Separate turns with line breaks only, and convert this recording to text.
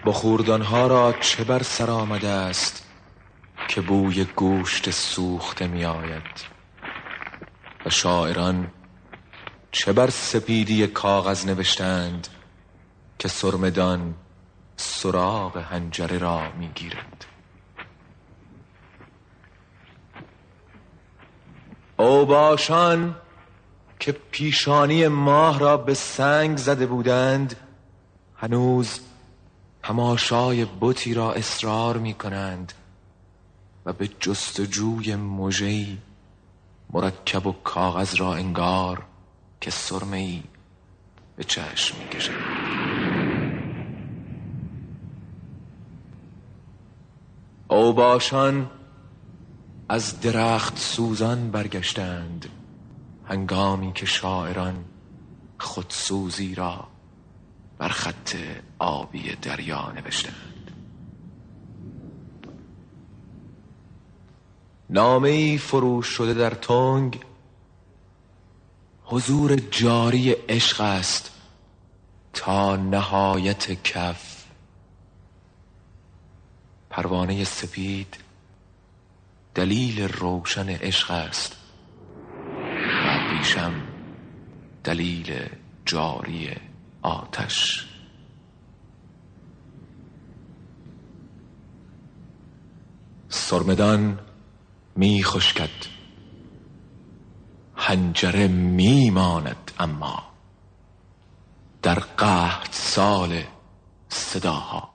بخوردانها را چه بر سر آمده است که بوی گوشت سوخته می آید و شاعران چه بر سپیدی کاغذ نوشتند که سرمدان سراغ حنجره را می گیرد. اوباشان که پیشانی ماه را به سنگ زده بودند هنوز تماشای بتی را اصرار می کنند و به جستجوی مژه‌ای مرکب و کاغذ را انگار که سرمه‌ای به چشم می کشند. اوباشان از درخت سوزان برگشتند هنگامی که شاعران خودسوزی را بر خط آبی دریا نوشتند. نامه‌ای فروش شده در تنگ حضور جاری عشق است تا نهایت کف. پروانه سپید دلیل روشن عشق است و ابریشم دلیل جاری آتش. سرمدان می خشکد، حنجره می ماند، اما در قحط سال صداها